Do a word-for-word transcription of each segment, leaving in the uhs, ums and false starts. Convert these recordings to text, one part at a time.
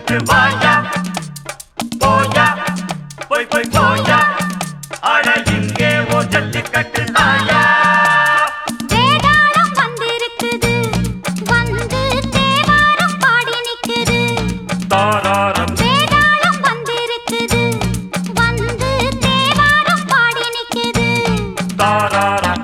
ஜல்லிக்கட்டு வாயா போயா போய் போய் போயா அட இங்கே ஓ ஜல்லிக்கட்டு தாயா வேதாளம் வந்திருக்குது வந்து தேவாரம் பாடி நிக்குது தாராரம் வேதாளம் வந்திருக்குது வந்து தேவாரம் பாடி நிக்குது தாராரம்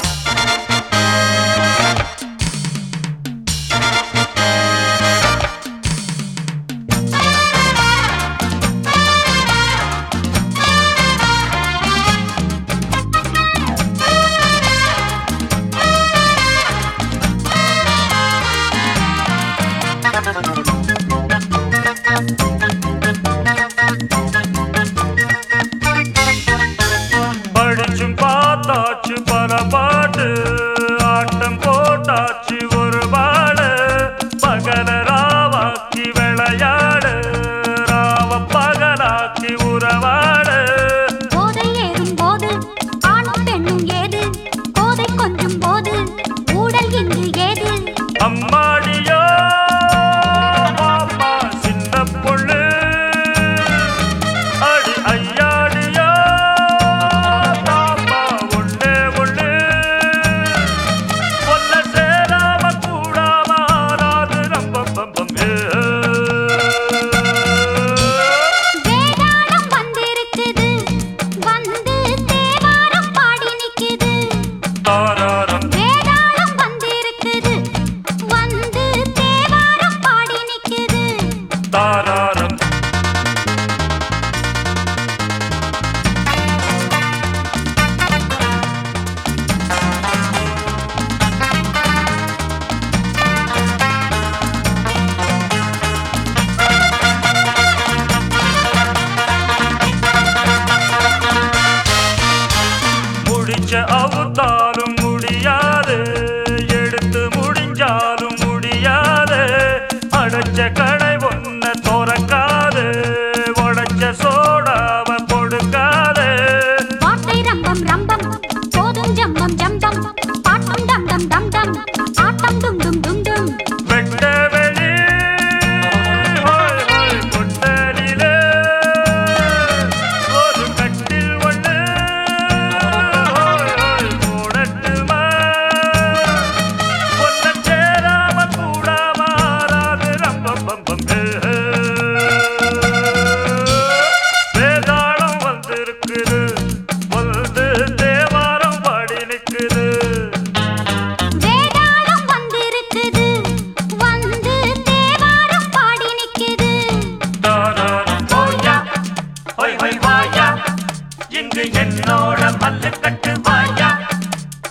படிச்சும் பார்த்தாச்சு பல பாட்டு ஆட்டம் போட்டாச்சு ஒரு பாடு பகல ராவாக்கி விளையாடு ராவ பகலாக்கி உறவாடு போதை ஏறும் போது ஆணும் பெண்ணும் ஏது போதை கொஞ்சும் போது ஊடல் இங்கு ஏது அம்மாடியோ மாமா சின்ன பொண்ணு அடி ஐயாடியோ மாமா ஒண்ணே ஒண்ணு ஒன்ன சேராம கூடாம ஆறாது ரம்பம் பம்பம் வேதாளம் வந்திருக்குது வந்து தேவாரம் பாடி நிக்குது தாராரம் வேதாளம் வந்திருக்குது வந்து தேவாரம் பாடி நிக்குது தாராரம் முடிச்ச அவுத்தாலும் முடியாது எடுத்து முடிஞ்சாலும் முடியாது அடைச்ச கடை ஒன்ன திறக்காது உடைச்ச சோடாவ கொடுக்காது வார்த்தை ரம்பம் ரம்பம் போதும் ஜம்பம் ஜம்பம் பாட்டும் டம் டம் டம் டம் ஆட்டம் டும் டும் டும் டும் வெட்ட வெளி ஹோய் ஹோய் கொட்டலிலே ஒரு கட்டில் ஒண்ணு ஹோய் ஹோய் போடட்டுமா ஒன்ன சேராம கூடாம ஆறாது ரம்பம் பம்பம் வேதாளம் வந்திருக்குது வந்து தேவாரம் பாடி நிக்குது வேதாளம் வந்திருக்குது வந்து தேவாரம் பாடி நிக்குது தாராரம் போயா ஹொய் ஹொய் வாயா இங்கு என்னோட மல்லுக்கட்டு வாயா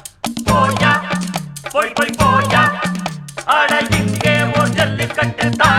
போயா போய் போய் போயா அட இங்கே ஒரு ஜல்லிக்கட்டு தாயா